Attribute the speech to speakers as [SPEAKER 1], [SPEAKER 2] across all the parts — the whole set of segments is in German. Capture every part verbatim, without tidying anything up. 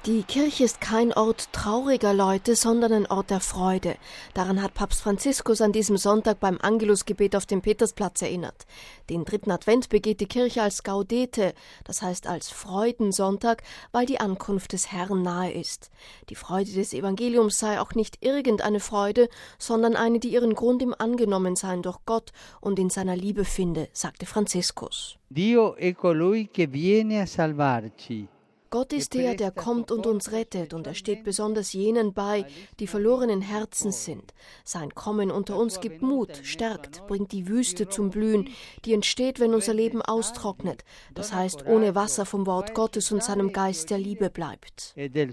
[SPEAKER 1] Die Kirche ist kein Ort trauriger Leute, sondern ein Ort der Freude. Daran hat Papst Franziskus an diesem Sonntag beim Angelusgebet auf dem Petersplatz erinnert. Den dritten Advent begeht die Kirche als Gaudete, das heißt als Freudensonntag, weil die Ankunft des Herrn nahe ist. Die Freude des Evangeliums sei auch nicht irgendeine Freude, sondern eine, die ihren Grund im Angenommensein durch Gott und in seiner Liebe finde, sagte Franziskus.
[SPEAKER 2] Dio è colui che viene a salvarci.
[SPEAKER 1] Gott ist der, der kommt und uns rettet, und er steht besonders jenen bei, die verlorenen Herzens sind. Sein Kommen unter uns gibt Mut, stärkt, bringt die Wüste zum Blühen, die entsteht, wenn unser Leben austrocknet, das heißt ohne Wasser vom Wort Gottes und seinem Geist der Liebe bleibt.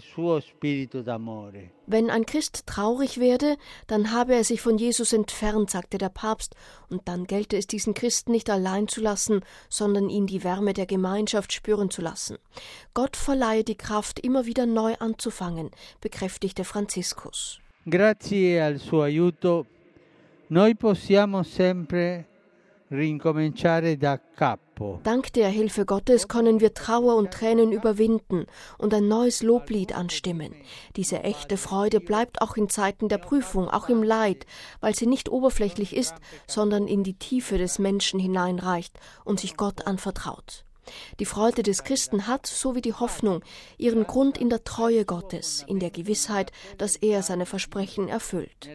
[SPEAKER 1] Wenn ein Christ traurig werde, dann habe er sich von Jesus entfernt, sagte der Papst, und dann gelte es diesen Christen nicht allein zu lassen, sondern ihn die Wärme der Gemeinschaft spüren zu lassen. Gott verleihe die Kraft, immer wieder neu anzufangen, bekräftigte Franziskus.
[SPEAKER 2] Grazie al suo aiuto, noi possiamo sempre ricominciare da capo.
[SPEAKER 1] Dank der Hilfe Gottes können wir Trauer und Tränen überwinden und ein neues Loblied anstimmen. Diese echte Freude bleibt auch in Zeiten der Prüfung, auch im Leid, weil sie nicht oberflächlich ist, sondern in die Tiefe des Menschen hineinreicht und sich Gott anvertraut. Die Freude des Christen hat, so wie die Hoffnung, ihren Grund in der Treue Gottes, in der Gewissheit, dass er seine Versprechen erfüllt.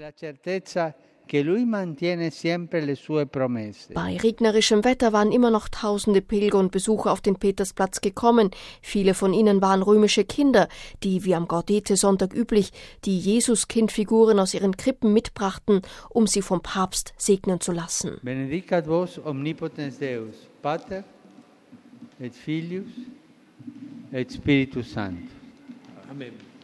[SPEAKER 1] Bei regnerischem Wetter waren immer noch tausende Pilger und Besucher auf den Petersplatz gekommen. Viele von ihnen waren römische Kinder, die, wie am Gaudete-Sonntag üblich, die Jesuskindfiguren aus ihren Krippen mitbrachten, um sie vom Papst segnen zu lassen.
[SPEAKER 2] Benedicat vos omnipotens Deus, Pater et Filius et Spiritus Sanctus.
[SPEAKER 3] Amen.